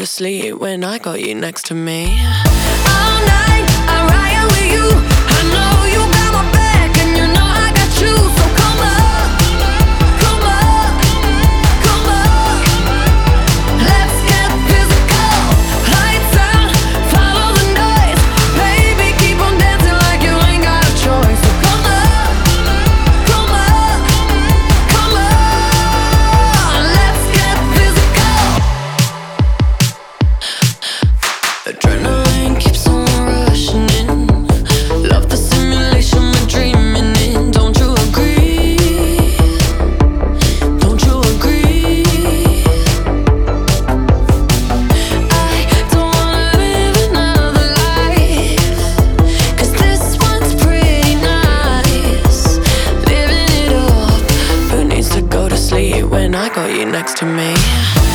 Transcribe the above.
to sleep when I got you next to me. All night I ride with you. I know you got my back, and you know I got you. So come up, come up, come up. Let's get physical. Lights out, follow the noise. Baby, keep on dancing like you ain't got a choice. So come up, come up, come on. Let's get physical. Adrenaline keeps on rushing in. Love the simulation we're dreaming in. Don't you agree? Don't you agree? I don't wanna live another life, 'cause this one's pretty nice. Living it up. Who needs to go to sleep when I got you next to me?